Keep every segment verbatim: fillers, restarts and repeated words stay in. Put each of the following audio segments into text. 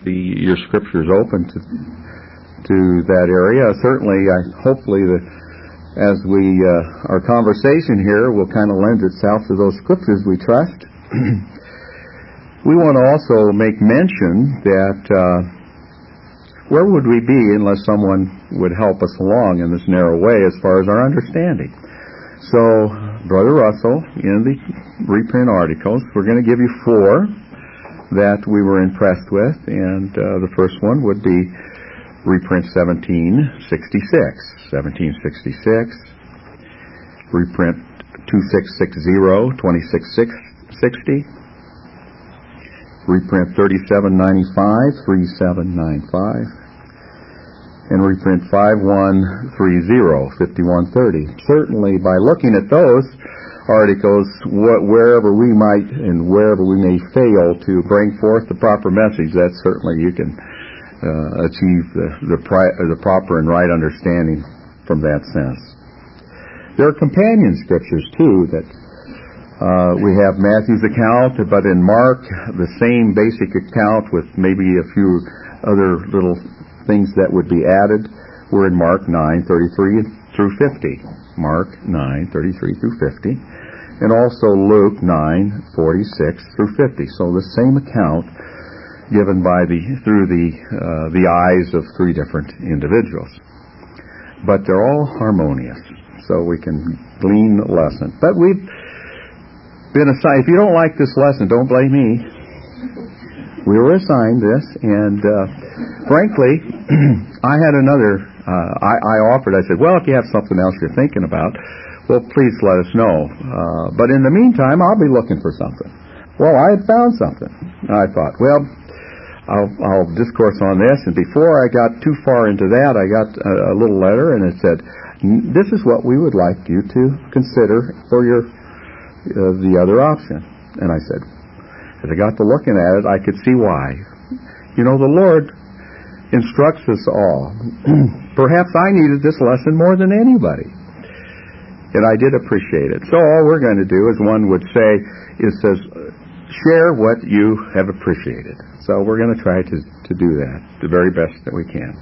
the your scriptures open to to that area. Certainly, I, hopefully, the, as we uh, our conversation here will kind of lend itself to those scriptures, we trust. We want to also make mention that uh, where would we be unless someone would help us along in this narrow way as far as our understanding? So, Brother Russell, in the reprint articles, we're going to give you four that we were impressed with, and uh, the first one would be reprint seventeen sixty-six. seventeen sixty-six, reprint twenty-six sixty, twenty-six sixty, reprint thirty-seven ninety-five, thirty-seven ninety-five, and reprint fifty-one thirty, fifty-one thirty. Certainly, by looking at those articles, what, wherever we might and wherever we may fail to bring forth the proper message, that certainly you can uh, achieve the the, pri- the proper and right understanding from that sense. There are companion scriptures too that uh, we have Matthew's account, but in Mark the same basic account with maybe a few other little things that would be added. We're in Mark nine thirty-three through fifty. Mark nine thirty-three through fifty, and also Luke nine forty-six through fifty. So the same account given by the through the uh, the eyes of three different individuals, but they're all harmonious, so we can glean a lesson. But we've been assigned. If you don't like this lesson, don't blame me. We were assigned this, and uh, frankly, I had another. Uh, I, I offered. I said, "Well, if you have something else you're thinking about, well, please let us know. Uh, but in the meantime, I'll be looking for something." Well, I had found something. I thought, well, I'll, I'll discourse on this. And before I got too far into that, I got a, a little letter, and it said, "This is what we would like you to consider for your uh, the other option." And I said, as I got to looking at it, I could see why. You know, the Lord instructs us all. Perhaps I needed this lesson more than anybody. And I did appreciate it. So all we're going to do, as one would say, is says, share what you have appreciated. So we're going to try to, to do that the very best that we can.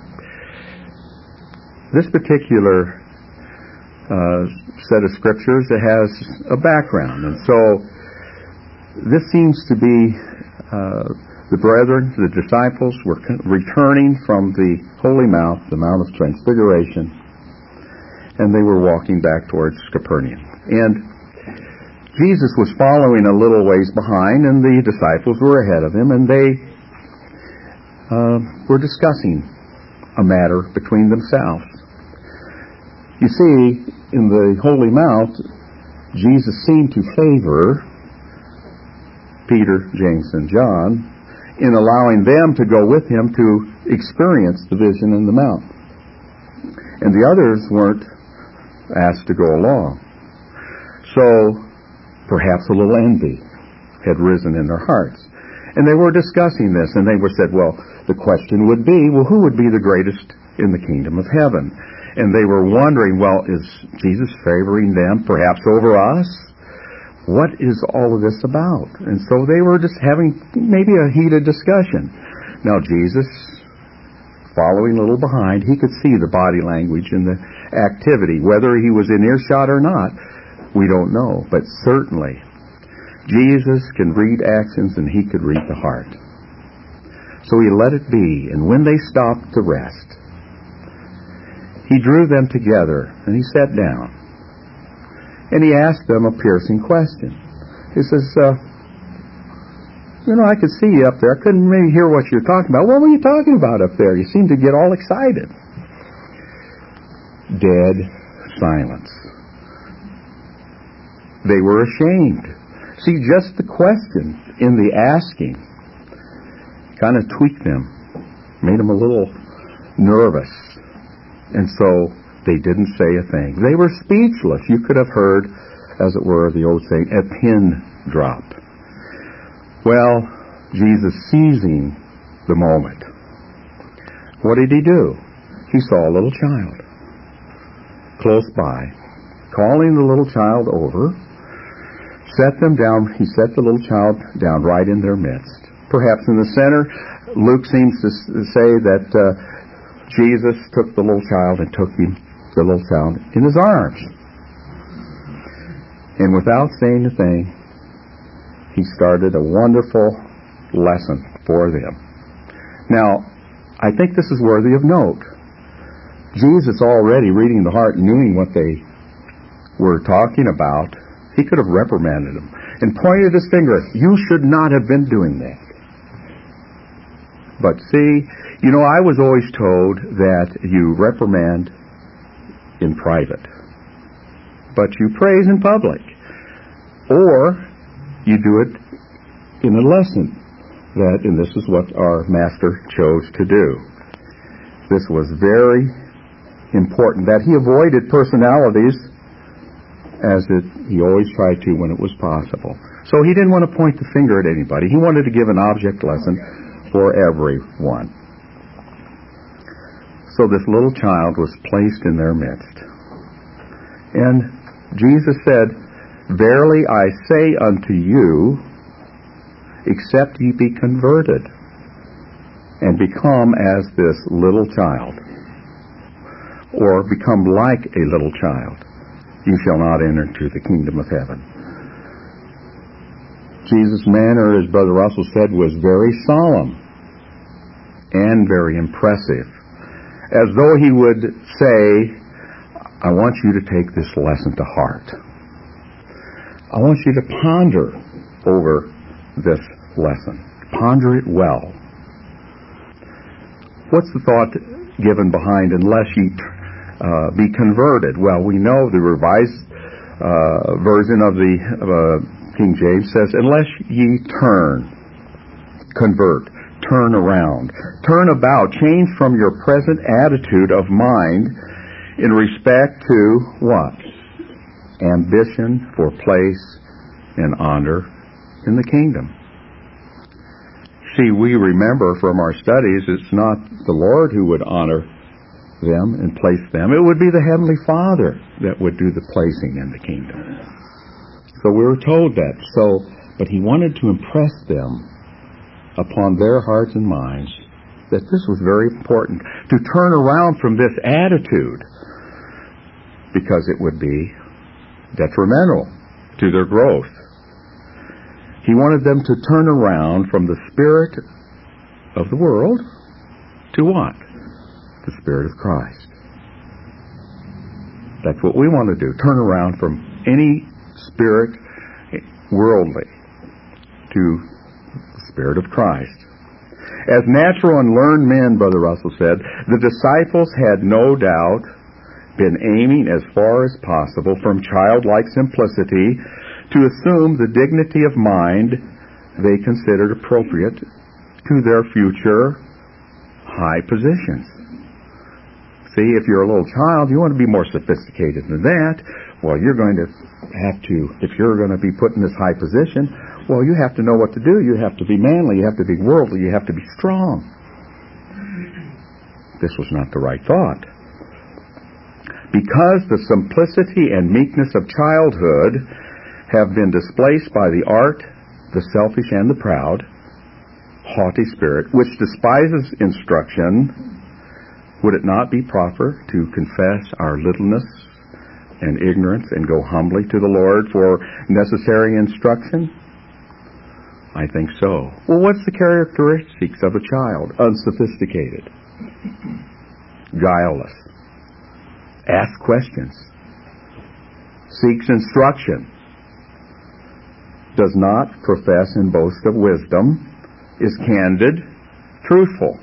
This particular uh, set of scriptures, it has a background. And so this seems to be uh, the brethren, the disciples, were returning from the Holy Mount, the Mount of Transfiguration, and they were walking back towards Capernaum. And Jesus was following a little ways behind, and the disciples were ahead of him, and they uh, were discussing a matter between themselves. You see, in the Holy Mount, Jesus seemed to favor Peter, James, and John in allowing them to go with him to experience the vision in the mount. And the others weren't asked to go along. So perhaps a little envy had risen in their hearts. And they were discussing this, and they were said, well, the question would be, well, who would be the greatest in the kingdom of heaven? And they were wondering, well, is Jesus favoring them perhaps over us? What is all of this about? And so they were just having maybe a heated discussion. Now Jesus, following a little behind, he could see the body language and the activity. Whether he was in earshot or not, we don't know. But certainly, Jesus can read actions and he could read the heart. So he let it be. And when they stopped to rest, he drew them together and he sat down. And he asked them a piercing question. He says, uh, you know, I could see you up there. I couldn't really hear what you were talking about. What were you talking about up there? You seemed to get all excited. Dead silence. They were ashamed. See, just the question in the asking kind of tweaked them, made them a little nervous. And so they didn't say a thing. They were speechless. You could have heard, as it were, the old saying, a pin drop. Well, Jesus seizing the moment, what did he do? He saw a little child close by. Calling the little child over, set them down. He set the little child down right in their midst. perhaps in the center, Luke seems to say that uh, Jesus took the little child and took him, the little child in his arms. And without saying a thing, he started a wonderful lesson for them. Now, I think this is worthy of note. Jesus, already reading the heart, knowing what they were talking about, he could have reprimanded them and pointed his finger. You should not have been doing that. But see, you know, I was always told that you reprimand in private, but you praise in public. Or you do it in a lesson. That, and this is what our master chose to do. This was very important, that he avoided personalities as it, he always tried to when it was possible. So he didn't want to point the finger at anybody. He wanted to give an object lesson for everyone. So this little child was placed in their midst. And Jesus said, Verily I say unto you, except ye be converted, and become as this little child, or become like a little child, you shall not enter into the kingdom of heaven. Jesus' manner, as Brother Russell said, was very solemn and very impressive, as though he would say, I want you to take this lesson to heart. I want you to ponder over this lesson. Ponder it well. What's the thought given behind unless ye uh, be converted? Well, we know the revised uh, version of the uh, King James says, unless ye turn, convert, turn around, turn about, change from your present attitude of mind in respect to what? Ambition for place and honor in the kingdom. See, we remember from our studies, it's not the Lord who would honor them and place them. It would be the Heavenly Father that would do the placing in the kingdom. So we were told that. So, but he wanted to impress them upon their hearts and minds that this was very important, to turn around from this attitude, because it would be detrimental to their growth. He wanted them to turn around from the spirit of the world to what? The Spirit of Christ. That's what we want to do. Turn around from any spirit, worldly, to the Spirit of Christ. As natural and learned men, Brother Russell said, the disciples had no doubt been aiming as far as possible from childlike simplicity to assume the dignity of mind they considered appropriate to their future high positions. See, if you're a little child, you want to be more sophisticated than that. Well, you're going to have to, if you're going to be put in this high position, well, you have to know what to do. You have to be manly. You have to be worldly. You have to be strong. This was not the right thought. Because the simplicity and meekness of childhood have been displaced by the art, the selfish, and the proud, haughty spirit, which despises instruction, would it not be proper to confess our littleness and ignorance and go humbly to the Lord for necessary instruction? I think so. Well, what's the characteristics of a child? Unsophisticated, guileless, asks questions, seeks instruction, does not profess and boast of wisdom, is candid, truthful.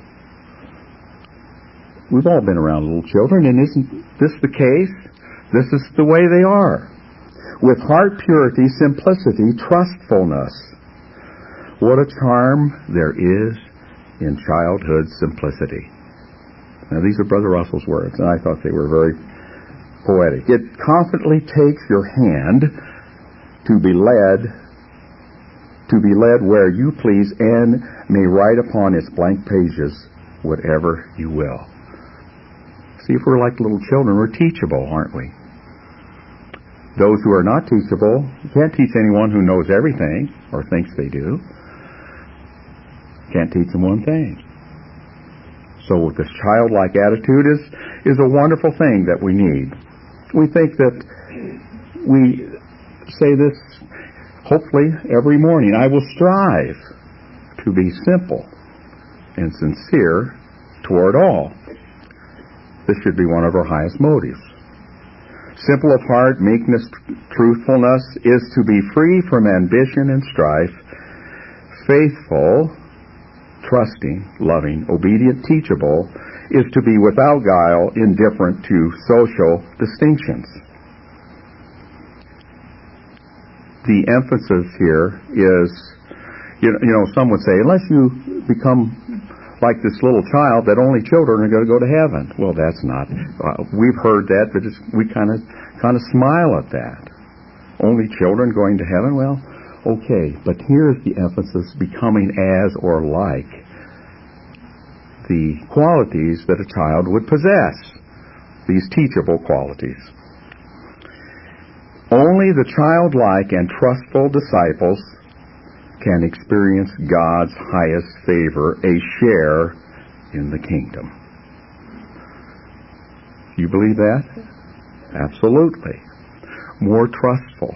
We've all been around little children, and isn't this the case? This is the way they are. With heart purity, simplicity, trustfulness. What a charm there is in childhood simplicity. Now, these are Brother Russell's words, and I thought they were very poetic. It confidently takes your hand to be led to be led where you please, and may write upon its blank pages whatever you will. See, if we're like little children, we're teachable, aren't we? Those who are not teachable, you can't teach anyone who knows everything or thinks they do. Can't teach them one thing. So this childlike attitude is, is a wonderful thing that we need. We think that we say this hopefully every morning. I will strive to be simple and sincere toward all. This should be one of our highest motives. Simple of heart, meekness, truthfulness is to be free from ambition and strife, faithful, trusting, loving, obedient, teachable, is to be without guile, indifferent to social distinctions. The emphasis here is, you know, some would say, unless you become like this little child, that only children are going to go to heaven. Well, that's not. Uh, we've heard that, but just, we kind of kind of smile at that. Only children going to heaven? Well, okay, but here's the emphasis: becoming as or like the qualities that a child would possess. These teachable qualities. Only the childlike and trustful disciples can experience God's highest favor, a share in the kingdom. You believe that? Absolutely. More trustful,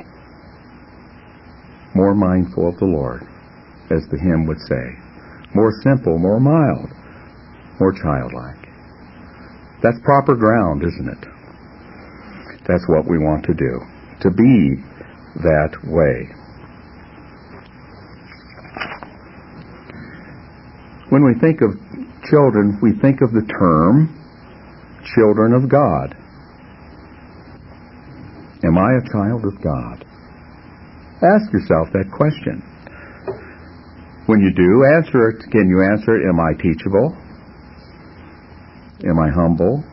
more mindful of the Lord, as the hymn would say. More simple, more mild, more childlike. That's proper ground, isn't it? That's what we want to do, to be that way. When we think of children, we think of the term children of God. Am I a child of God? Ask yourself that question. When you do, answer it. Can you answer it? Am I teachable? Am I humble?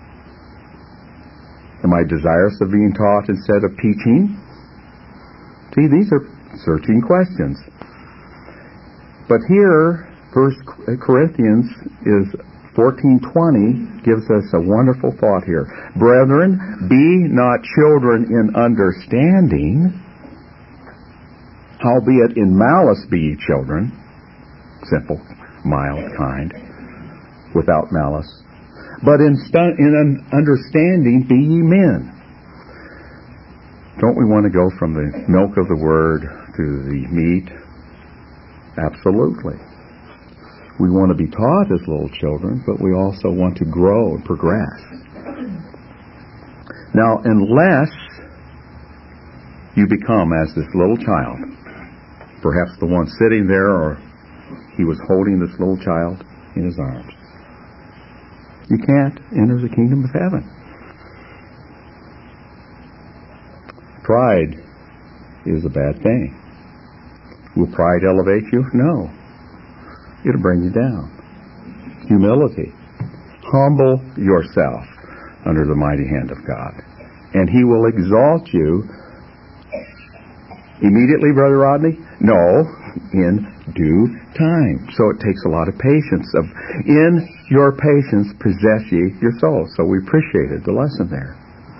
Am I desirous of being taught instead of teaching? See, these are searching questions. But here, First Corinthians is fourteen twenty gives us a wonderful thought here. Brethren, be not children in understanding, howbeit in malice be ye children, simple, mild, kind, without malice. But in, stu- in un- understanding be ye men. Don't we want to go from the milk of the word to the meat? Absolutely. We want to be taught as little children, but we also want to grow and progress. Now, unless you become as this little child, perhaps the one sitting there, or he was holding this little child in his arms, you can't enter the kingdom of heaven. Pride is a bad thing. Will pride elevate you? No. It'll bring you down. Humility. Humble yourself under the mighty hand of God, and He will exalt you. Immediately, Brother Rodney? No, in due time. So it takes a lot of patience. Of in your patience possess ye your soul. So we appreciated the lesson there.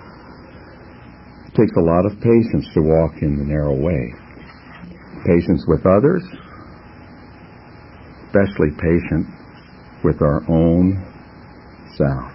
It takes a lot of patience to walk in the narrow way. Patience with others, especially patient with our own self.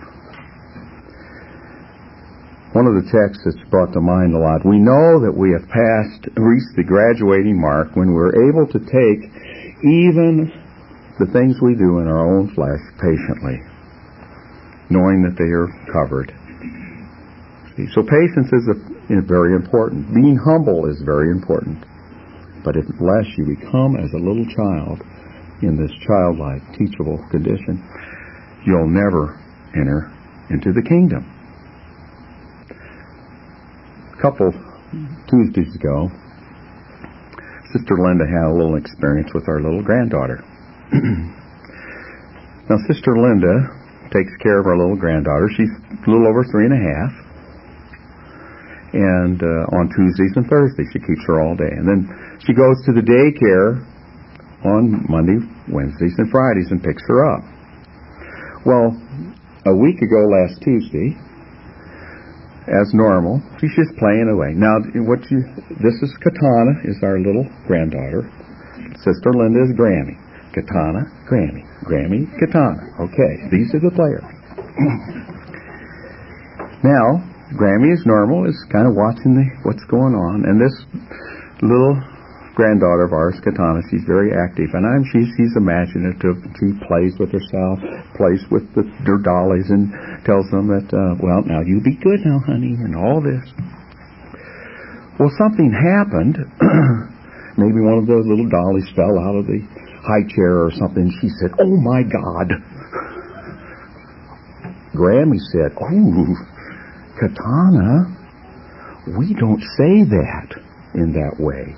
One of the texts that's brought to mind a lot, we know that we have passed, reached the graduating mark when we're able to take even the things we do in our own flesh patiently, knowing that they are covered. So patience is, a, is very important. Being humble is very important. But unless you become as a little child in this childlike, teachable condition, you'll never enter into the kingdom. A couple Tuesdays ago, Sister Linda had a little experience with our little granddaughter. Now, Sister Linda takes care of our little granddaughter. She's a little over three and a half. And uh, on Tuesdays and Thursdays, she keeps her all day. And then she goes to the daycare on Monday, Wednesdays, and Fridays and picks her up. Well, a week ago last Tuesday, as normal, she's just playing away. Now, what you, this is Katana, is our little granddaughter. Sister Linda is Granny. Katana, Grammy. Grammy, Katana. Okay, these are the players. Now, Grammy is normal, is kind of watching the, what's going on, and this little granddaughter of ours, Katana, she's very active, and I'm she, she's imaginative. She plays with herself, plays with the, her dollies, and tells them that, uh, well, now you be good now, honey, and all this. Well, something happened. Maybe one of those little dollies fell out of the high chair or something. She said, "Oh my God." Grammy said, "Oh, Katana, we don't say that in that way."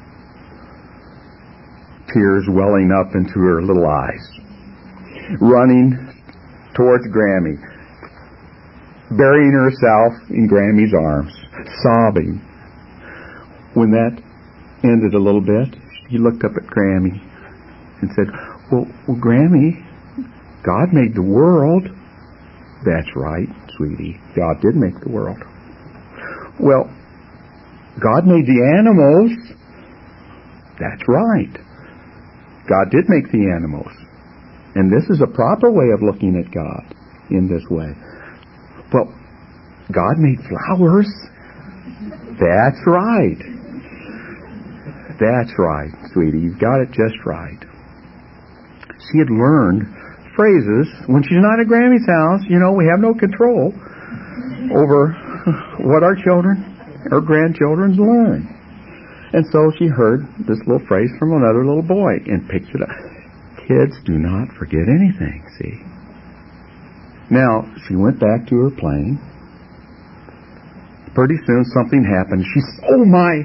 Tears welling up into her little eyes, running towards Grammy, burying herself in Grammy's arms, sobbing. When that ended a little bit, he looked up at Grammy and said, well, well, Grammy, God made the world." "That's right, sweetie. God did make the world." "Well, God made the animals." "That's right. God did make the animals. And this is a proper way of looking at God, in this way." "Well, God made flowers." "That's right. That's right, sweetie. You've got it just right." She had learned phrases. When she's not at Grammy's house, you know, we have no control over what our children, our grandchildren learn. And so she heard this little phrase from another little boy and picked it up. Kids do not forget anything, see? Now, she went back to her playing. Pretty soon something happened. She said, "Oh my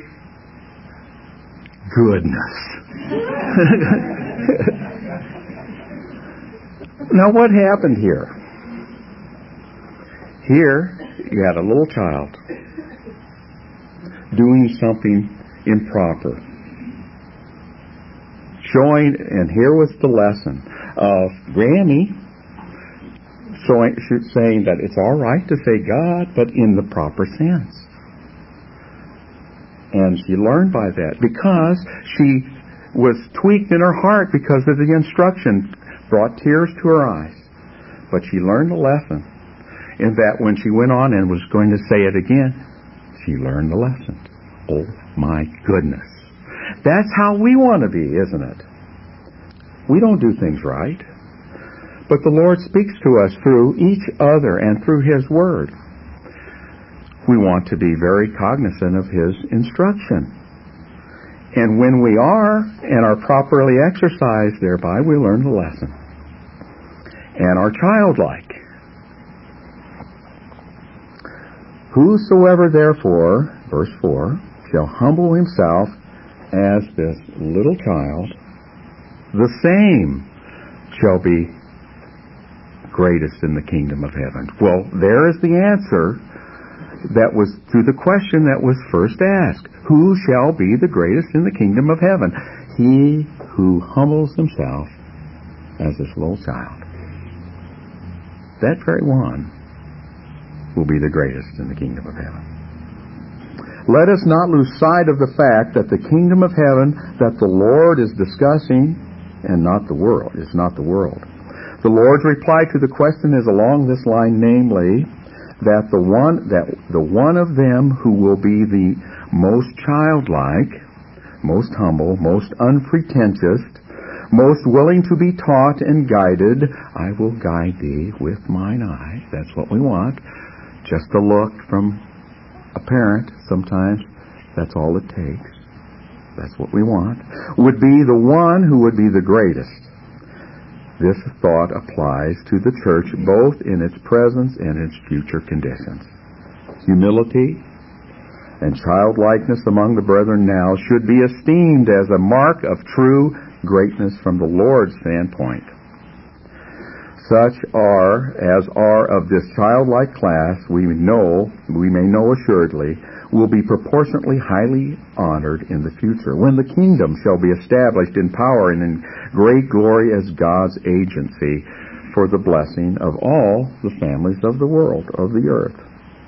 goodness." Now what happened here? Here you had a little child doing something improper. Showing, and here was the lesson of Grammy showing, saying that it's all right to say God, but in the proper sense. And she learned by that because she was tweaked in her heart because of the instruction, brought tears to her eyes. But she learned a lesson in that when she went on and was going to say it again, she learned the lesson. Oh my goodness. That's how we want to be, isn't it? We don't do things right. But the Lord speaks to us through each other and through His Word. We want to be very cognizant of His instruction. And when we are, and are properly exercised thereby, we learn the lesson. And are childlike. "Whosoever therefore," verse four, "shall humble himself as this little child, the same shall be greatest in the kingdom of heaven." Well, there is the answer that was to the question that was first asked. Who shall be the greatest in the kingdom of heaven? He who humbles himself as this little child. That very one will be the greatest in the kingdom of heaven. Let us not lose sight of the fact that the kingdom of heaven that the Lord is discussing, and not the world, is not the world. The Lord's reply to the question is along this line, namely, that the one that the one of them who will be the most childlike, most humble, most unpretentious, most willing to be taught and guided, I will guide thee with mine eye. That's what we want. Just a look from a parent, sometimes that's all it takes. That's what we want. Would be the one who would be the greatest. This thought applies to the church both in its present and its future conditions. Humility and childlikeness among the brethren now should be esteemed as a mark of true greatness from the Lord's standpoint. Such are as are of this childlike class, we know, we may know assuredly, will be proportionately highly honored in the future, when the kingdom shall be established in power and in great glory as God's agency for the blessing of all the families of the world, of the earth.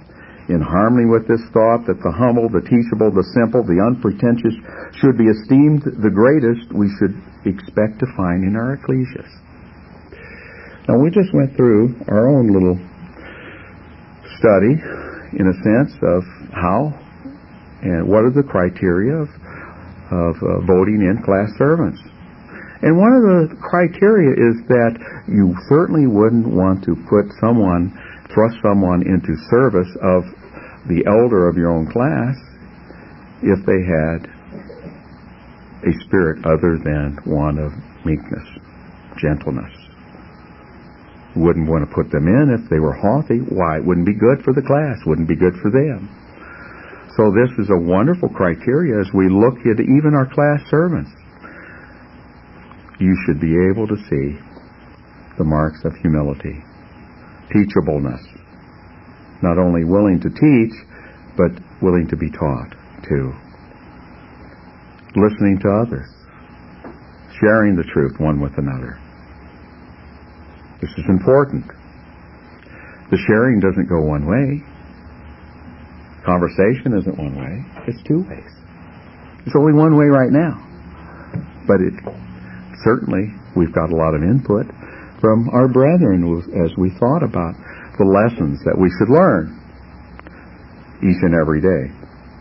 In harmony with this thought that the humble, the teachable, the simple, the unpretentious should be esteemed the greatest, we should expect to find in our ecclesias. Now, we just went through our own little study, in a sense, of how and what are the criteria of, of uh, voting in class servants. And one of the criteria is that you certainly wouldn't want to put someone, thrust someone into service of the elder of your own class if they had a spirit other than one of meekness, gentleness. You wouldn't want to put them in if they were haughty. Why? It wouldn't be good for the class, wouldn't be good for them. So this is a wonderful criteria as we look at even our class servants. You should be able to see the marks of humility, teachableness, not only willing to teach, but willing to be taught too. Listening to others, sharing the truth one with another. This is important. The sharing doesn't go one way. Conversation isn't one way. It's two ways. It's only one way right now. But it certainly, we've got a lot of input from our brethren as we thought about the lessons that we should learn each and every day.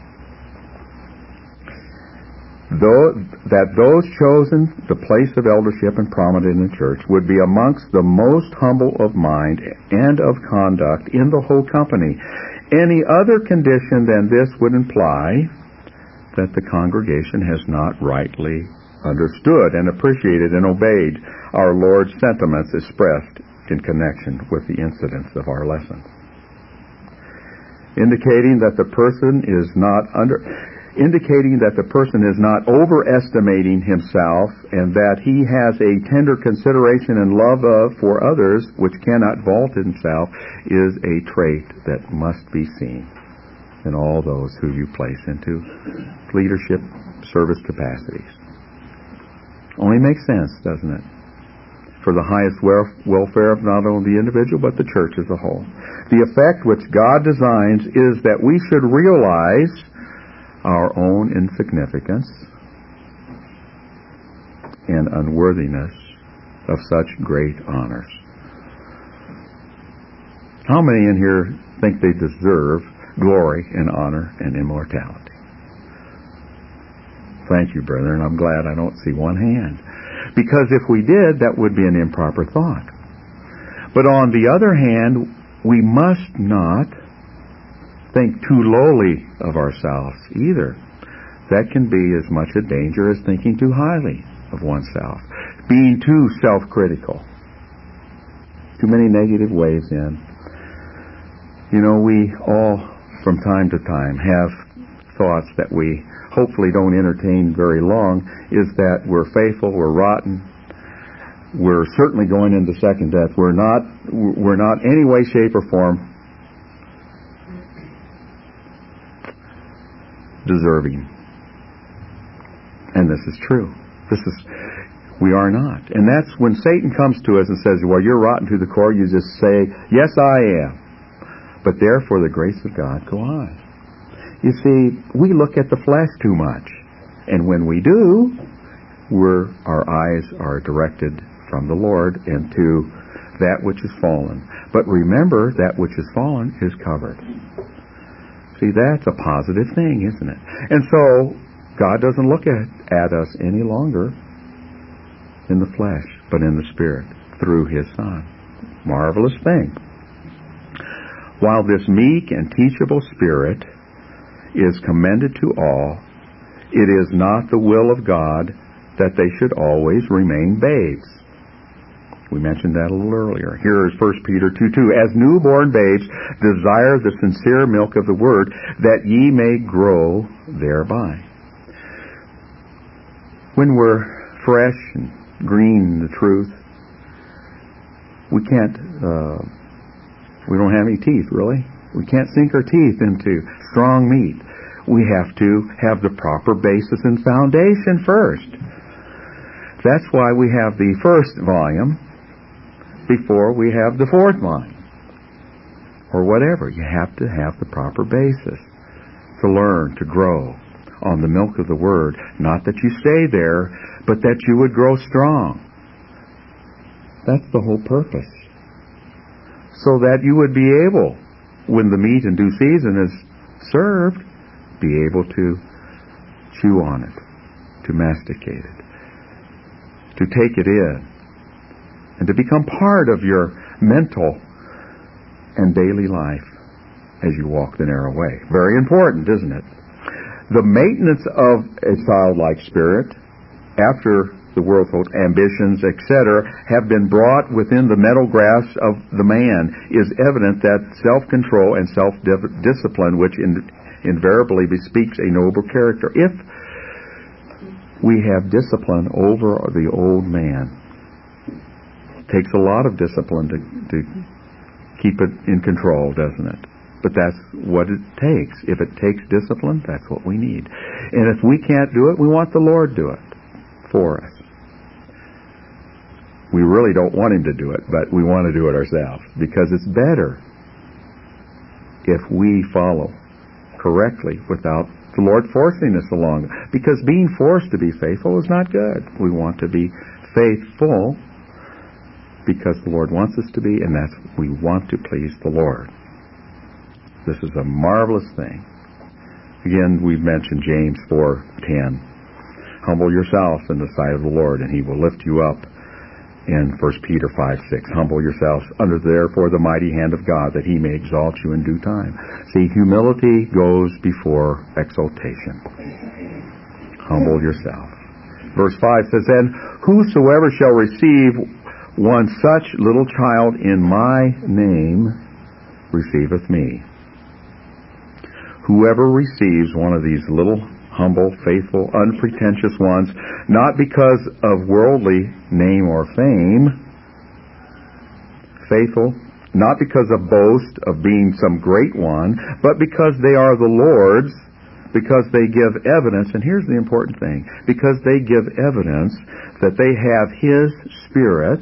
Though, that those chosen the place of eldership and prominent in the church would be amongst the most humble of mind and of conduct in the whole company. Any other condition than this would imply that the congregation has not rightly understood and appreciated and obeyed our Lord's sentiments expressed in connection with the incidents of our lesson. Indicating that the person is not under indicating that the person is not overestimating himself and that he has a tender consideration and love of for others which cannot vault himself is a trait that must be seen in all those who you place into leadership service capacities. Only makes sense, doesn't it? For the highest welfare of not only the individual but the church as a whole. The effect which God designs is that we should realize our own insignificance and unworthiness of such great honors. How many in here think they deserve glory and honor and immortality? Thank you, brethren. I'm glad I don't see one hand. Because if we did, that would be an improper thought. But on the other hand, we must not think too lowly of ourselves either. That can be as much a danger as thinking too highly of oneself. Being too self-critical. Too many negative waves in. You know, we all, from time to time, have thoughts that we hopefully don't entertain very long, is that we're faithful, we're rotten, we're certainly going into second death, we're not, we're not any way, shape, or form deserving. And this is true. This is, we are not. And that's when Satan comes to us and says, well, you're rotten to the core, you just say, yes, I am. But therefore the grace of God go on. You see, we look at the flesh too much. And when we do, we're, our eyes are directed from the Lord into that which is fallen. But remember, that which is fallen is covered. See, that's a positive thing, isn't it? And so, God doesn't look at, at us any longer in the flesh, but in the Spirit, through His Son. Marvelous thing. While this meek and teachable spirit is commended to all, it is not the will of God that they should always remain babes. We mentioned that a little earlier. Here is First Peter two two. As newborn babes, desire the sincere milk of the Word, that ye may grow thereby. When we're fresh and green in the truth, we can't, uh, we don't have any teeth, really. We can't sink our teeth into strong meat. We have to have the proper basis and foundation first. That's why we have the first volume before we have the fourth volume. or whatever. You have to have the proper basis to learn, to grow on the milk of the Word. Not that you stay there, but that you would grow strong. That's the whole purpose. So that you would be able, when the meat in due season is served, be able to chew on it, to masticate it, to take it in, and to become part of your mental and daily life as you walk the narrow way. Very important, isn't it? The maintenance of a childlike spirit after the world's ambitions, et cetera, have been brought within the mental grasp of the man is evident that self-control and self-discipline, which in, invariably bespeaks a noble character. If we have discipline over the old man, it takes a lot of discipline to, to keep it in control, doesn't it? But that's what it takes. If it takes discipline, that's what we need. And if we can't do it, we want the Lord to do it for us. We really don't want Him to do it, but we want to do it ourselves, because it's better if we follow correctly without the Lord forcing us along. Because being forced to be faithful is not good. We want to be faithful because the Lord wants us to be, and that's we want to please the Lord. This is a marvelous thing. Again, we've mentioned James four ten. Humble yourself in the sight of the Lord, and He will lift you up. In First Peter five six, humble yourselves under therefore the mighty hand of God, that He may exalt you in due time. See, humility goes before exaltation. Humble yourself. Verse five says, and whosoever shall receive one such little child in my name receiveth me. Whoever receives one of these little humble, faithful, unpretentious ones, not because of worldly name or fame, faithful, not because of boast of being some great one, but because they are the Lord's, because they give evidence, and here's the important thing, because they give evidence that they have His Spirit.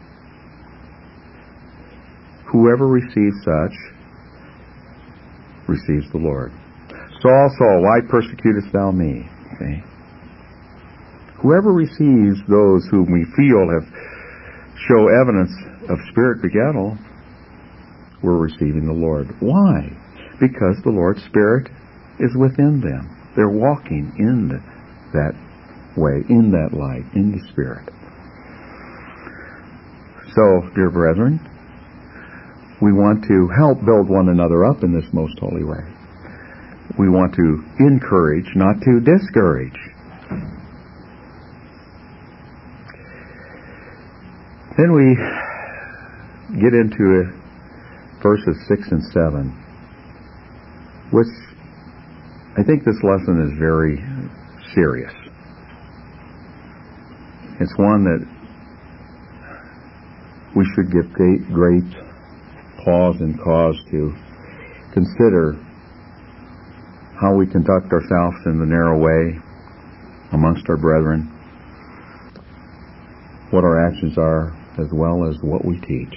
Whoever receives such receives the Lord. Saul, Saul, why persecutest thou me? See? Whoever receives those whom we feel have show evidence of spirit begettal, we're receiving the Lord. Why? Because the Lord's Spirit is within them. They're walking in the, that way, in that light, in the Spirit. So, dear brethren, we want to help build one another up in this most holy way. We want to encourage, not to discourage. Then we get into verses six and seven, which I think this lesson is very serious. It's one that we should give great, great pause and cause to consider how we conduct ourselves in the narrow way amongst our brethren, what our actions are, as well as what we teach.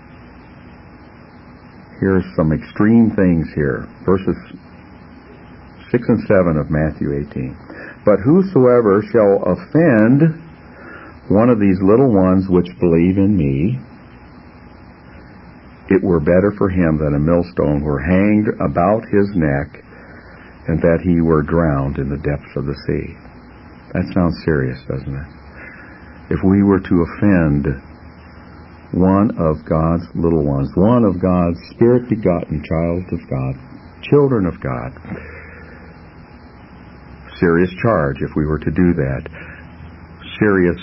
Here's some extreme things here. Verses six and seven of Matthew eighteen. But whosoever shall offend one of these little ones which believe in me, it were better for him that a millstone were hanged about his neck, and that he were drowned in the depths of the sea. That sounds serious, doesn't it? If we were to offend one of God's little ones, one of God's Spirit-begotten child of God, children of God, serious charge if we were to do that. Serious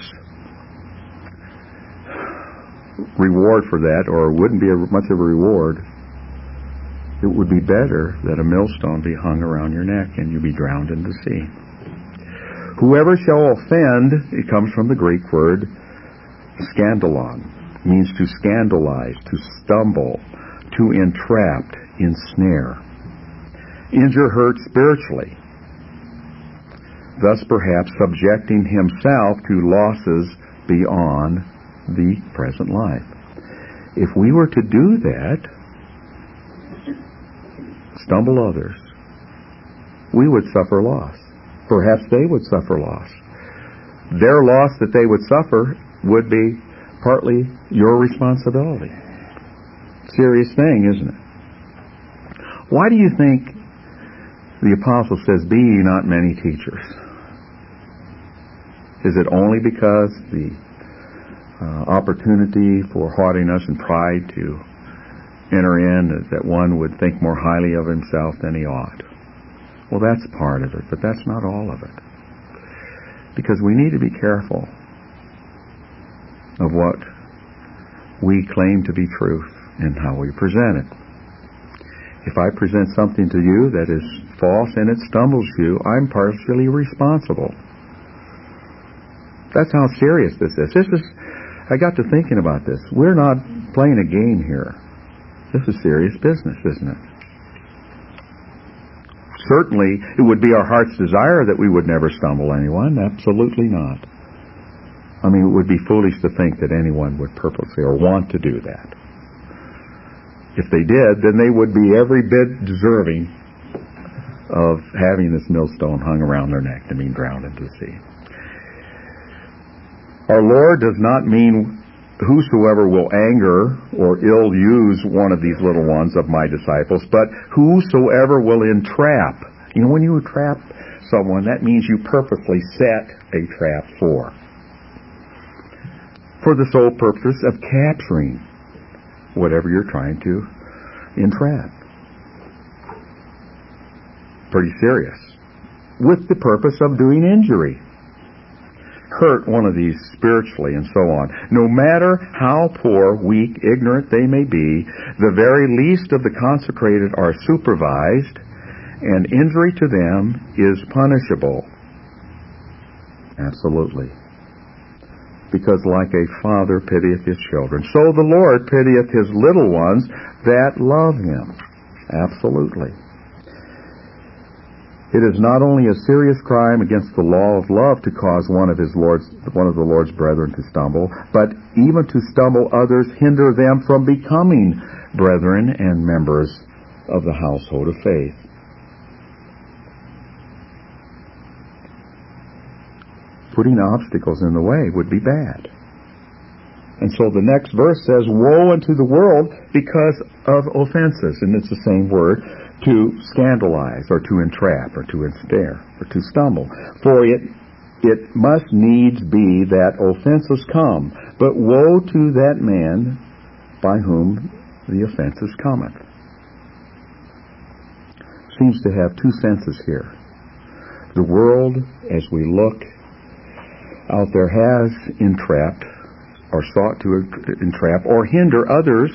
reward for that, or wouldn't be a, much of a reward. It would be better that a millstone be hung around your neck and you be drowned in the sea. Whoever shall offend, it comes from the Greek word scandalon, means to scandalize, to stumble, to entrap, ensnare, injure, hurt spiritually, thus perhaps subjecting himself to losses beyond the present life. If we were to do that, stumble others, we would suffer loss. Perhaps they would suffer loss. Their loss that they would suffer would be partly your responsibility. Serious thing, isn't it? Why do you think the apostle says, "Be ye not many teachers"? Is it only because the uh, opportunity for haughtiness and pride to enter in is that one would think more highly of himself than he ought? Well, that's part of it, but that's not all of it. Because we need to be careful of what we claim to be truth and how we present it. If I present something to you that is false and it stumbles you, I'm partially responsible. That's how serious this is. This is, I got to thinking about this. We're not playing a game here. This is serious business, isn't it? Certainly, it would be our heart's desire that we would never stumble anyone. Absolutely not. I mean, it would be foolish to think that anyone would purposely or want to do that. If they did, then they would be every bit deserving of having this millstone hung around their neck and being drowned into the sea. Our Lord does not mean whosoever will anger or ill use one of these little ones of my disciples, but whosoever will entrap. You know, when you entrap someone, that means you purposely set a trap for. For the sole purpose of capturing whatever you're trying to entrap. Pretty serious. With the purpose of doing injury. Hurt one of these spiritually and so on. No matter how poor, weak, ignorant they may be, the very least of the consecrated are supervised, and injury to them is punishable. Absolutely. Because like a father pitieth his children, so the Lord pitieth his little ones that love him. Absolutely. It is not only a serious crime against the law of love to cause one of his Lord's, one of the Lord's brethren to stumble, but even to stumble others, hinder them from becoming brethren and members of the household of faith. Putting obstacles in the way would be bad. And so the next verse says, "Woe unto the world because of offenses," and it's the same word, to scandalize, or to entrap, or to ensnare, or to stumble. For it it must needs be that offenses come, but woe to that man by whom the offenses cometh. Seems to have two senses here. The world, as we look out there, has entrapped, or sought to entrap, or hinder others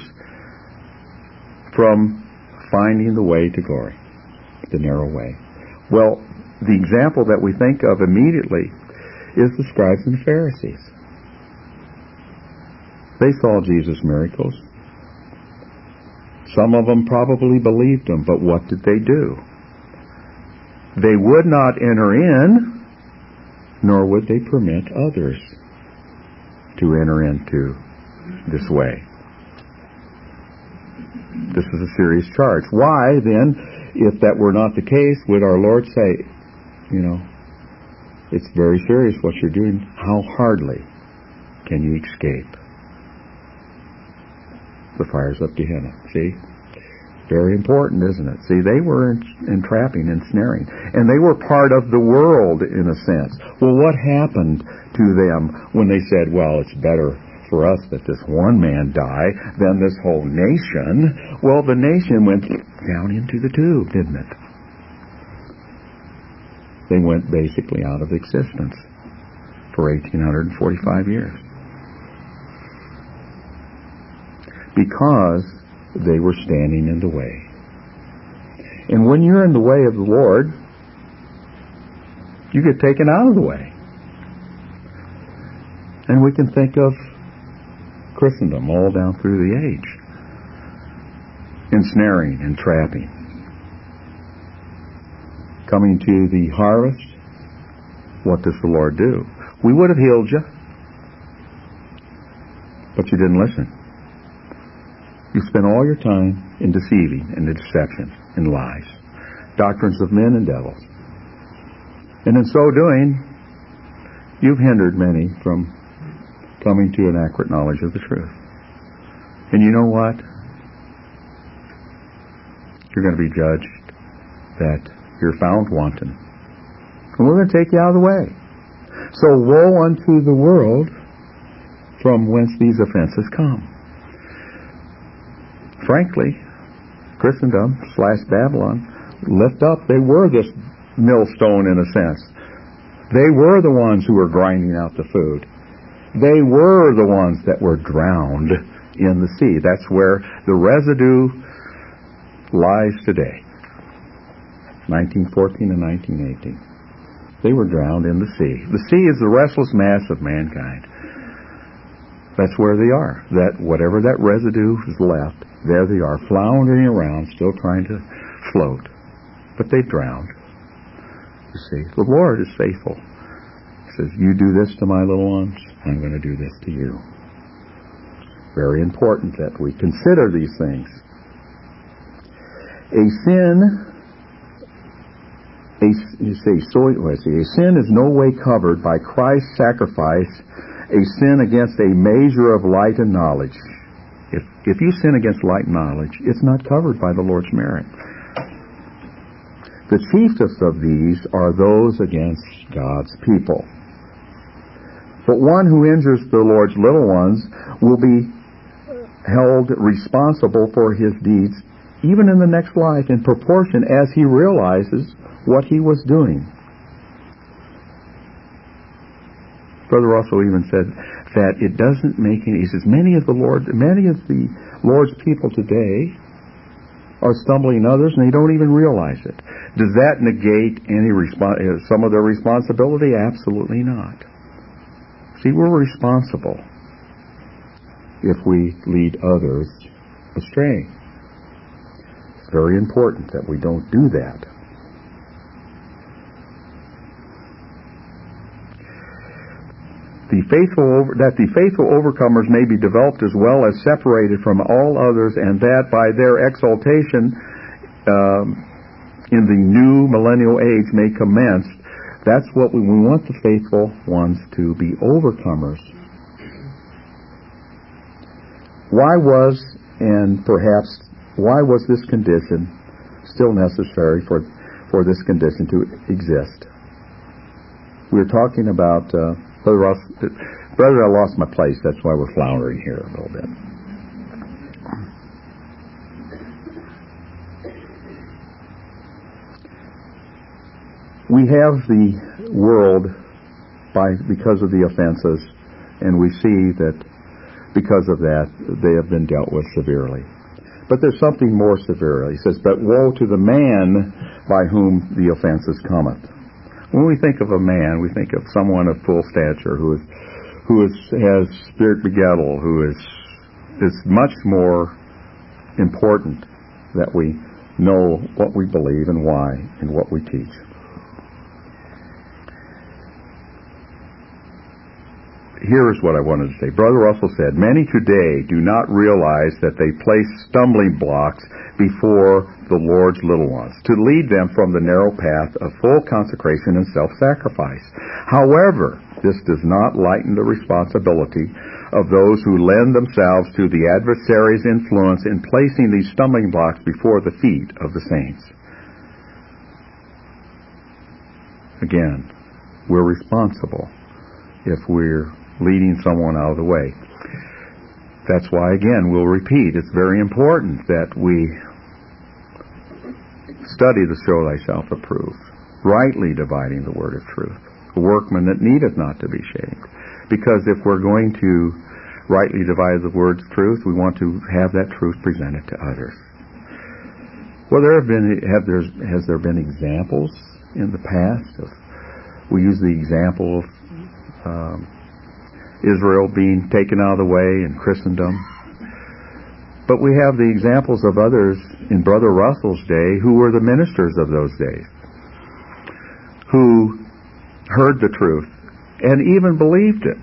from finding the way to glory, the narrow way. Well, the example that we think of immediately is the scribes and Pharisees. They saw Jesus' miracles. Some of them probably believed him, but what did they do? They would not enter in, nor would they permit others to enter into this way. This is a serious charge. Why, then, if that were not the case, would our Lord say, you know, it's very serious what you're doing. How hardly can you escape the fires of Gehenna? See? Very important, isn't it? See, they were entrapping and snaring. And they were part of the world, in a sense. Well, what happened to them when they said, well, it's better for us that this one man die than this whole nation? Well, the nation went down into the tube, didn't it? They went basically out of existence for eighteen forty-five years. Because they were standing in the way. And when you're in the way of the Lord, you get taken out of the way. And we can think of Christendom all down through the age. Ensnaring and trapping. Coming to the harvest, what does the Lord do? We would have healed you, but you didn't listen. You spent all your time in deceiving and in deception. and lies, doctrines of men and devils. And in so doing, you've hindered many from coming to an accurate knowledge of the truth. And you know what? You're going to be judged that you're found wanton. And we're going to take you out of the way. So woe unto the world from whence these offenses come. Frankly, Christendom slash Babylon lift up, they were this millstone in a sense. They were the ones who were grinding out the food. They were the ones that were drowned in the sea. That's where the residue lies today. nineteen fourteen and nineteen eighteen. They were drowned in the sea. The sea is the restless mass of mankind. That's where they are. That whatever that residue is left, there they are, floundering around, still trying to float. But they drowned. You see, the Lord is faithful. He says, you do this to my little ones, I'm going to do this to you. Very important that we consider these things. A sin, a, you say, so, let's see, a sin is no way covered by Christ's sacrifice, a sin against a measure of light and knowledge. If, if you sin against light and knowledge, it's not covered by the Lord's merit. The chiefest of these are those against God's people. But one who injures the Lord's little ones will be held responsible for his deeds even in the next life in proportion as he realizes what he was doing. Brother Russell even said that it doesn't make any, he says, many of the Lord, many of the Lord's people today are stumbling others and they don't even realize it. Does that negate any respo- some of their responsibility? Absolutely not. See, we're responsible if we lead others astray. It's very important that we don't do that. The faithful over, that the faithful overcomers may be developed as well as separated from all others, and that by their exaltation um, in the new millennial age may commence. That's what we, we want the faithful ones to be overcomers. Why was, and perhaps why was this condition still necessary for for this condition to exist? We're talking about. Uh, Brother, Ross, Brother, I lost my place. That's why we're floundering here a little bit. We have the world by because of the offenses, and we see that because of that they have been dealt with severely. But there's something more severe. He says, "But woe to the man by whom the offenses cometh." When we think of a man, we think of someone of full stature who is, who is, has spirit begettal, who is is much more important that we know what we believe and why and what we teach. Here is what I wanted to say. Brother Russell said, many today do not realize that they place stumbling blocks before the Lord's little ones to lead them from the narrow path of full consecration and self-sacrifice. However, this does not lighten the responsibility of those who lend themselves to the adversary's influence in placing these stumbling blocks before the feet of the saints. Again, we're responsible if we're leading someone out of the way. That's why, again, we'll repeat, it's very important that we study to show thyself approved, rightly dividing the word of truth, a workman that needeth not to be shamed. Because if we're going to rightly divide the word's truth, we want to have that truth presented to others. Well, there have been, have there, has there been examples in the past of, we use the example of um, Israel being taken out of the way in Christendom. But we have the examples of others in Brother Russell's day who were the ministers of those days, who heard the truth and even believed it.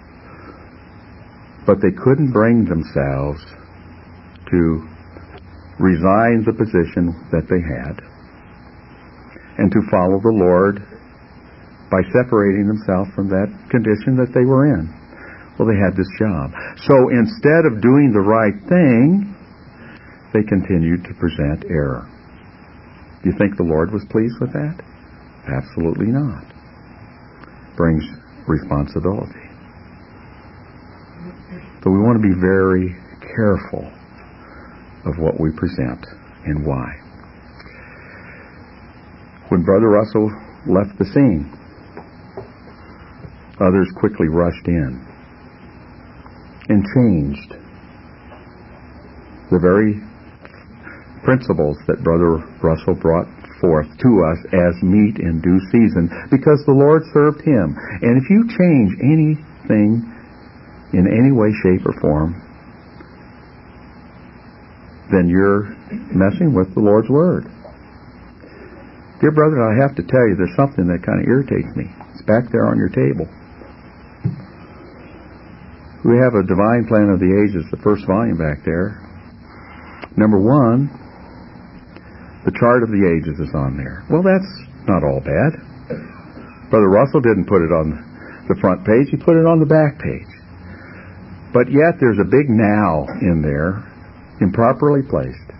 But they couldn't bring themselves to resign the position that they had and to follow the Lord by separating themselves from that condition that they were in. Well, they had this job. So instead of doing the right thing, they continued to present error. Do you think the Lord was pleased with that? Absolutely not. Brings responsibility. So we want to be very careful of what we present and why. When Brother Russell left the scene, others quickly rushed in and changed the very principles that Brother Russell brought forth to us as meat in due season, because the Lord served him. And if you change anything in any way, shape, or form, then you're messing with the Lord's Word. Dear brother, I have to tell you, there's something that kind of irritates me. It's back there on your table. We have a Divine Plan of the Ages, the first volume back there. Number one, the chart of the ages is on there. Well, that's not all bad. Brother Russell didn't put it on the front page. He put it on the back page. But yet there's a big now in there, improperly placed.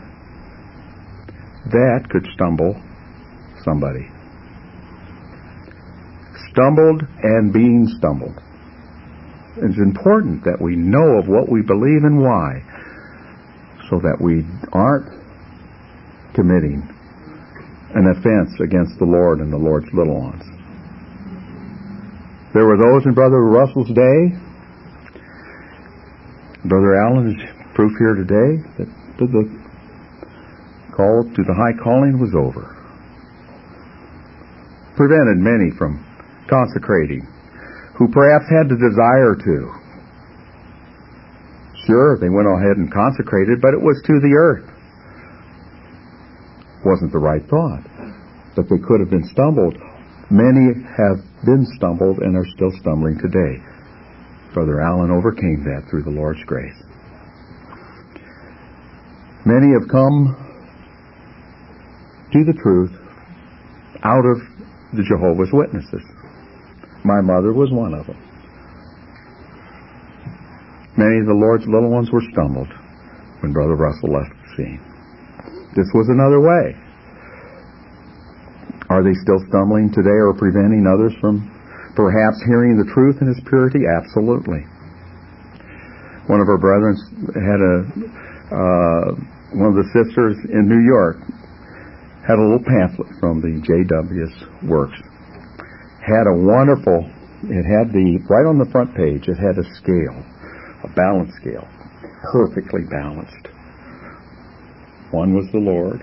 That could stumble somebody. Stumbled and being stumbled. It's important that we know of what we believe and why, so that we aren't committing an offense against the Lord and the Lord's little ones. There were those in Brother Russell's day. Brother Allen is proof here today that the call to the high calling was over. Prevented many from consecrating, who perhaps had the desire to. Sure, they went ahead and consecrated, but it was to the earth. Wasn't the right thought. But they could have been stumbled. Many have been stumbled and are still stumbling today. Brother Allen overcame that through the Lord's grace. Many have come to the truth out of the Jehovah's Witnesses. My mother was one of them. Many of the Lord's little ones were stumbled when Brother Russell left the scene. This was another way. Are they still stumbling today or preventing others from perhaps hearing the truth in its purity? Absolutely. One of our brethren had a, uh, one of the sisters in New York had a little pamphlet from the J W's works. Had a wonderful, it had the, right on the front page, it had a scale, a balance scale, perfectly balanced. One was the Lord,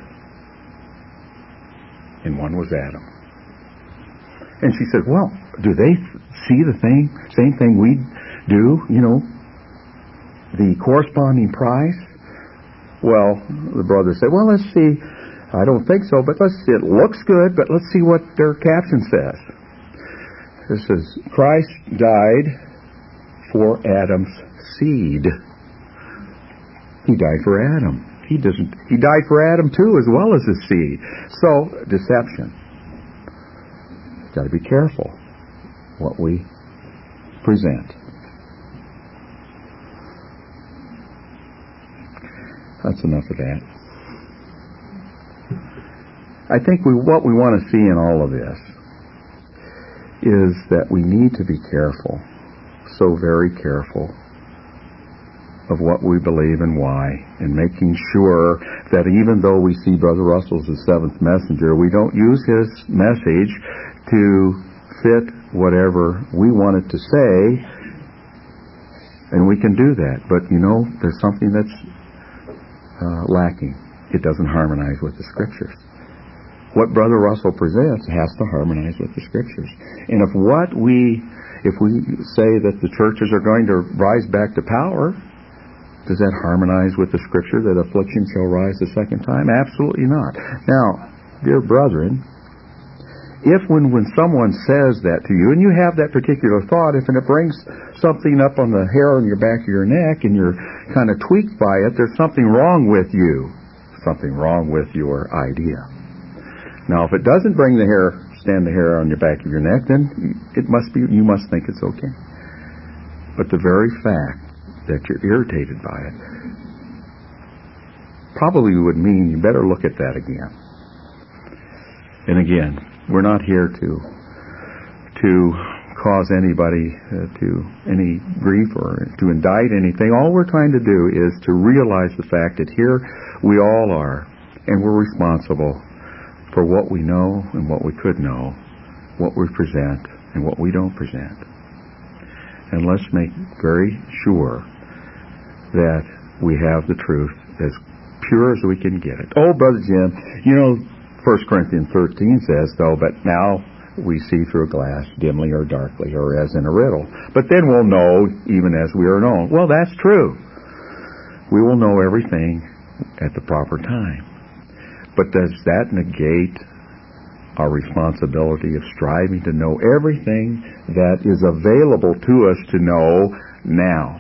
and one was Adam. And she said, well, do they see the thing, same thing we do, you know, the corresponding price? Well, the brother said, well, let's see. I don't think so, but let's see. It looks good, but let's see what their caption says. It says, Christ died for Adam's seed. He died for Adam. He doesn't. He died for Adam too, as well as his seed. So, deception. Got to be careful what we present. That's enough of that. I think we, what we want to see in all of this is that we need to be careful, so very careful, of what we believe and why, and making sure that even though we see Brother Russell's the seventh messenger, we don't use his message to fit whatever we want it to say, and we can do that. But you know, there's something that's uh, lacking. It doesn't harmonize with the Scriptures. What Brother Russell presents has to harmonize with the Scriptures. And if what we, if we say that the churches are going to rise back to power, does that harmonize with the Scripture that affliction shall rise the second time? Absolutely not. Now, dear brethren, if when, when someone says that to you, and you have that particular thought, if and it brings something up on the hair on your back of your neck and you're kind of tweaked by it, there's something wrong with you. something wrong with your idea. Now, if it doesn't bring the hair, stand the hair on your back of your neck, then it must be, you must think it's okay. But the very fact that you're irritated by it probably would mean you better look at that again. And again, we're not here to to cause anybody uh, to any grief or to indict anything. All we're trying to do is to realize the fact that here we all are, and we're responsible for what we know and what we could know, what we present and what we don't present. And let's make very sure that we have the truth as pure as we can get it. Oh, Brother Jim, you know, First Corinthians thirteen says, though, but now we see through a glass, dimly or darkly, or as in a riddle. But then we'll know even as we are known. Well, that's true. We will know everything at the proper time. But does that negate our responsibility of striving to know everything that is available to us to know now?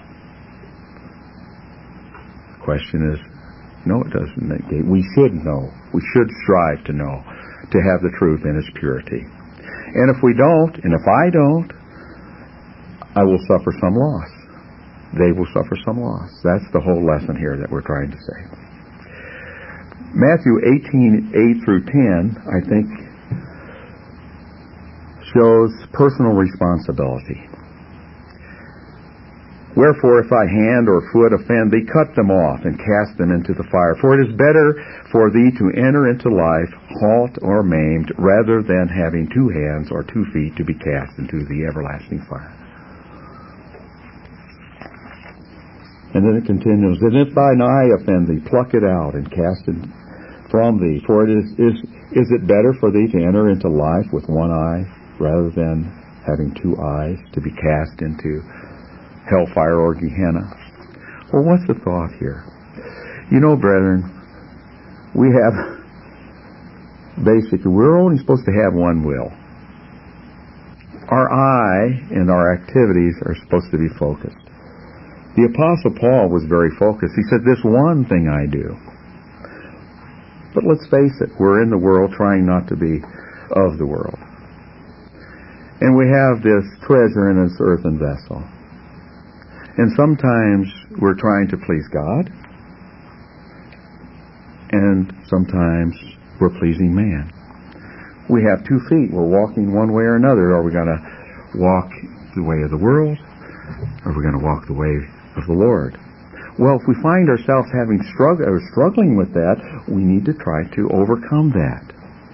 The question is, no, it doesn't negate. We should know. We should strive to know, to have the truth in its purity. And if we don't, and if I don't, I will suffer some loss. They will suffer some loss. That's the whole lesson here that we're trying to say. Matthew eighteen, eight through ten, I think, shows personal responsibility. Wherefore, if thy hand or foot offend thee, cut them off and cast them into the fire. For it is better for thee to enter into life halt or maimed, rather than having two hands or two feet to be cast into the everlasting fire. And then it continues, and if thine eye offend thee, pluck it out and cast it from thee. For it is, is, is it better for thee to enter into life with one eye, rather than having two eyes to be cast into hellfire or Gehenna? Well, what's the thought here? You know, brethren, we have, basically, we're only supposed to have one will. Our eye and our activities are supposed to be focused. The Apostle Paul was very focused. He said, this one thing I do. But let's face it, we're in the world trying not to be of the world. And we have this treasure in this earthen vessel. And sometimes we're trying to please God, and sometimes we're pleasing man. We have two feet. We're walking one way or another. Are we going to walk the way of the world, or are we going to walk the way of the Lord? Well, if we find ourselves having strugg- or struggling with that, we need to try to overcome that.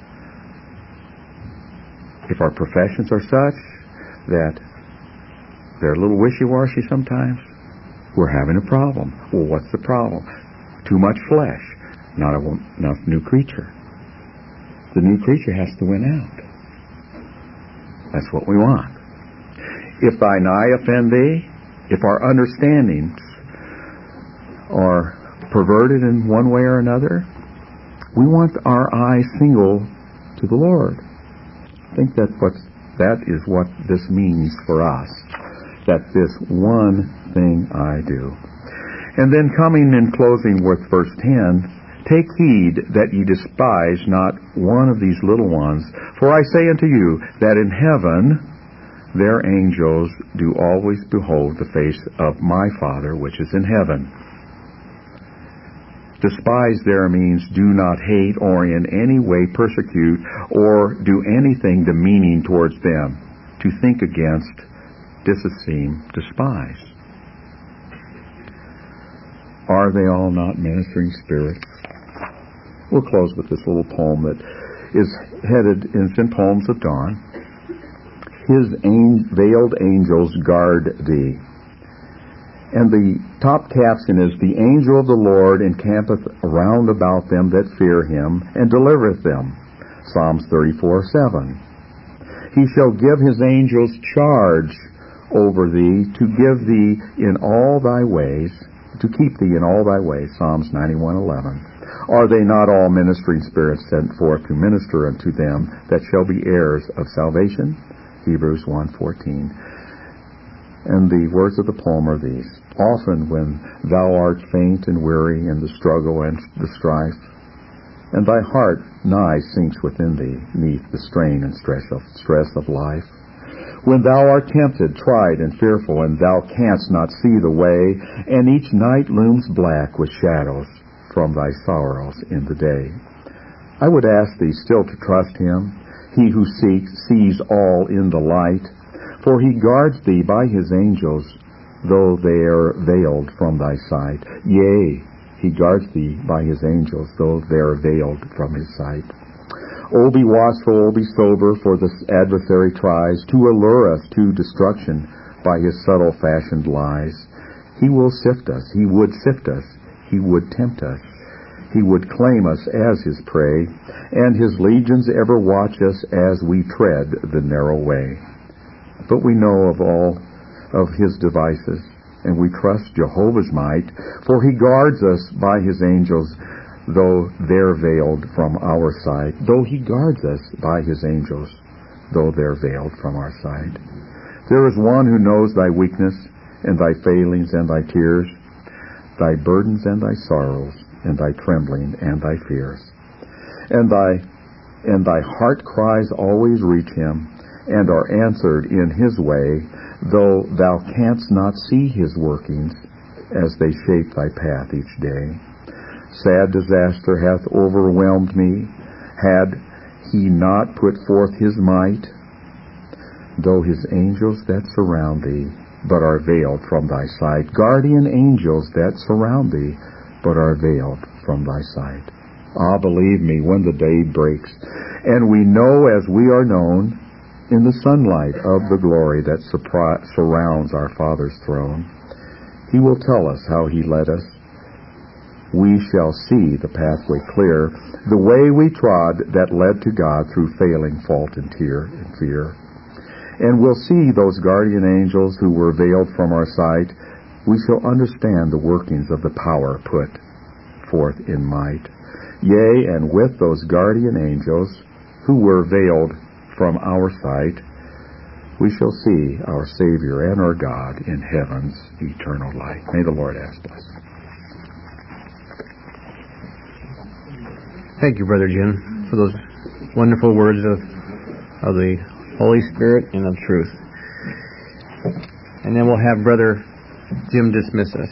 If our professions are such that they're a little wishy-washy sometimes, we're having a problem. Well, what's the problem? Too much flesh, not a enough new creature. The new creature has to win out. That's what we want. If thine eye offend thee, if our understandings are perverted in one way or another, we want our eye single to the Lord. I think that what's, that is what this means for us. That this one thing I do. And then coming in closing with verse ten, take heed that ye despise not one of these little ones, for I say unto you that in heaven their angels do always behold the face of my Father which is in heaven. Despise there means do not hate or in any way persecute or do anything demeaning towards them. To think against, disesteem, despise. Are they all not ministering spirits? We'll close with this little poem that is headed, it's in Poems of Dawn. His an- veiled angels guard thee. And the top caption is, the angel of the Lord encampeth around about them that fear him, and delivereth them. Psalms thirty-four seven. He shall give his angels charge over thee, to give thee in all thy ways, to keep thee in all thy ways. Psalms ninety-one eleven. Are they not all ministering spirits sent forth to minister unto them that shall be heirs of salvation? Hebrews one fourteen. And the words of the poem are these. Often when thou art faint and weary in the struggle and the strife, and thy heart nigh sinks within thee, neath the strain and stress of, stress of life. When thou art tempted, tried, and fearful, and thou canst not see the way, and each night looms black with shadows from thy sorrows in the day, I would ask thee still to trust him, he who seeks, sees all in the light, for he guards thee by his angels, though they are veiled from thy sight. Yea, he guards thee by his angels, though they are veiled from his sight. O be watchful, O be sober, for the adversary tries to allure us to destruction by his subtle fashioned lies. He will sift us, he would sift us, he would tempt us, he would claim us as his prey, and his legions ever watch us as we tread the narrow way. But we know of all of his devices, and we trust Jehovah's might, for he guards us by his angels, though they're veiled from our sight. Though he guards us by his angels, though they're veiled from our sight. There is one who knows thy weakness, and thy failings, and thy tears, thy burdens, and thy sorrows, and thy trembling, and thy fears. And thy, and thy heart cries always reach him, and are answered in his way, though thou canst not see his workings, as they shape thy path each day. Sad disaster hath overwhelmed me, had he not put forth his might, though his angels that surround thee, but are veiled from thy sight. Guardian angels that surround thee, but are veiled from thy sight. Ah, believe me, when the day breaks, and we know as we are known, in the sunlight of the glory that surpri- surrounds our Father's throne, he will tell us how he led us. We shall see the pathway clear, the way we trod that led to God through failing, fault, and tear and fear. And we'll see those guardian angels who were veiled from our sight. We shall understand the workings of the power put forth in might. Yea, and with those guardian angels who were veiled from our sight, we shall see our Savior and our God in heaven's eternal light. May the Lord add bless. Thank you, Brother Jim, for those wonderful words of, of the Holy Spirit and of truth. And then we'll have Brother Jim dismiss us.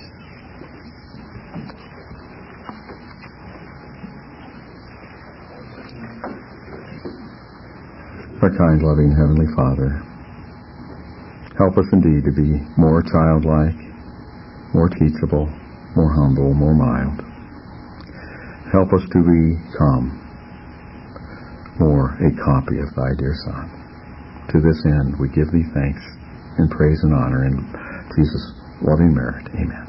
Our kind, loving Heavenly Father, help us indeed to be more childlike, more teachable, more humble, more mild. Help us to become more a copy of thy dear Son. To this end, we give thee thanks and praise and honor in Jesus' loving merit. Amen.